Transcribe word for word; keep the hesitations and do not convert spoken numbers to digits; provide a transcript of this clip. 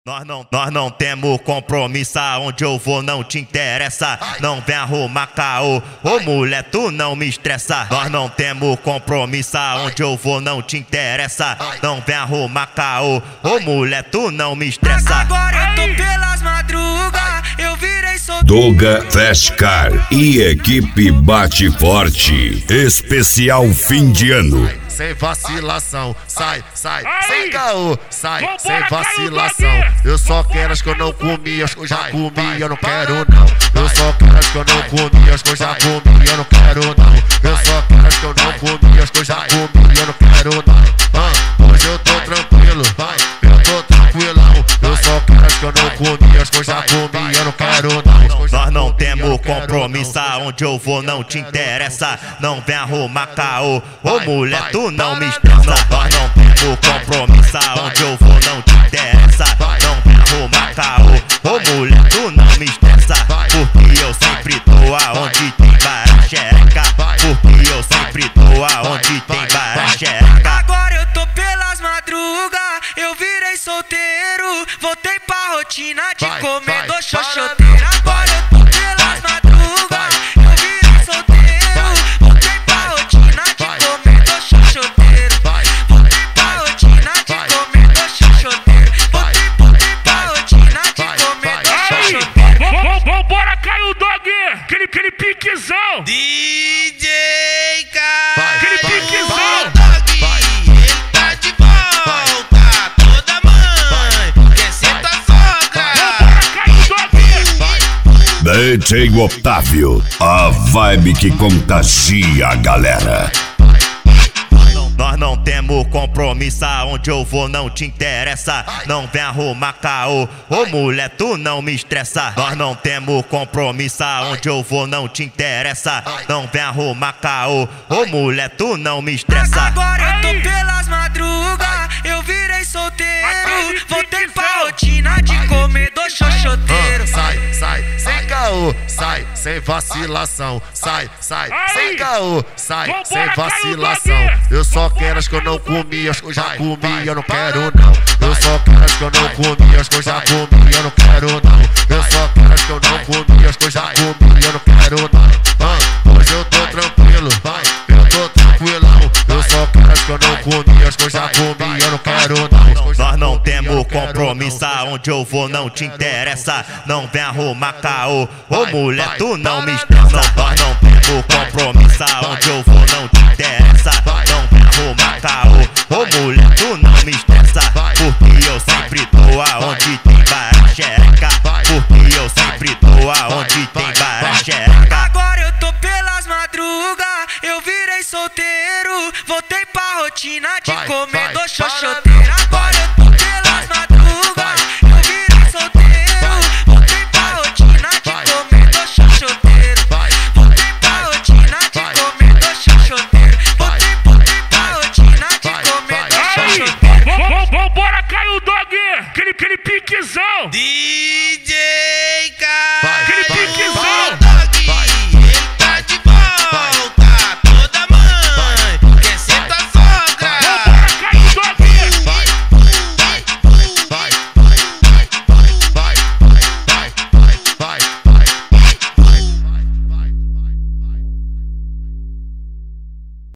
Nós não, nós não temos compromisso, aonde eu vou não te interessa. Não vem arrumar caô, ô mulher, tu não me estressa. Nós não temos compromisso, aonde eu vou não te interessa. Não vem arrumar caô, ô mulher, tu não me estressa. Agora eu tô pelas madrugas, eu virei solteiro. Doga Fast Car e equipe Bate Forte. Especial fim de ano. Sem vacilação, sai, sai, sem caô, sai, sem vacilação. Eu só quero as que eu não comi, as que eu já comi, eu não quero não. Eu só quero as que eu não comi, as que eu já comi, eu não quero não. Eu só quero as que eu não comi, as que eu já comi, eu não quero não. Ah, hoje eu tô tranquilo, eu tô tranquilão. Eu só quero as que eu não comi, as que eu já comi, eu não quero não. Nós não temos compromisso, aonde eu vou não te interessa. Não vem arrumar caô, ô mulher, tu não me estressa. Nós não temos compromisso, aonde eu vou não te interessa. Não vem arrumar caô, ô mulher, tu não me estressa. Porque eu sempre tô aonde tem baraxereca. Porque eu sempre tô aonde tem baraxereca. Agora eu tô pelas madrugas, eu virei solteiro. Voltei pra rotina de comedor xoxoteiro. Agora eu tô pelas madrugas, eu virei solteiro. Voltei pra rotina de comedor xoxoteiro. Voltei pra rotina de comedor xoxoteiro. Voltei, voltei pra rotina de comedor xoxoteiro. Vambora, Caio Dog! Aquele, aquele piquezão! D J Caio! Aquele piquezão! Dog, ele tá de volta! Toda mãe quer ser tua sogra! Vambora, Caio Dog! D J Otávio, a vibe que contagia a galera. Nós não temos compromisso, aonde eu vou não te interessa. Não vem arrumar caô, ô mulher, tu não me estressa. Nós não temos compromisso, aonde eu vou não te interessa. Não vem arrumar caô, ô mulher, tu não me estressa. Agora eu tô pelas madrugas, eu virei solteiro. Voltei pra rotina de comedor xoxoteiro. Sai, sai, sem caô, sai, sem vacilação. Sai, sai, sem caô, sai, sem vacilação. Eu só quero as que eu não comi, as que eu já comi, eu não quero não. Eu só quero as que eu não comi, as que eu já comi, eu não quero não. Eu só quero as que eu não comi, as que eu já comi, eu não quero não. Ah, hoje eu tô tranquilo, eu tô tranquilão. Eu só quero as que eu não comi, as que eu já comi, eu não quero não. Nós não temos compromisso, aonde eu vou não te interessa. Não vem arrumar caô, ô mulher, tu não me estressa. Nós não temos compromisso, aonde eu vou não te interessa. Não vem arrumar caô, ô mulher, tu não me estressa. Porque eu sempre tô aonde tem baraxereca. Porque eu sempre tô aonde tem baraxereca. Agora eu tô pelas madrugas, eu virei solteiro. Voltei pra rotina de comer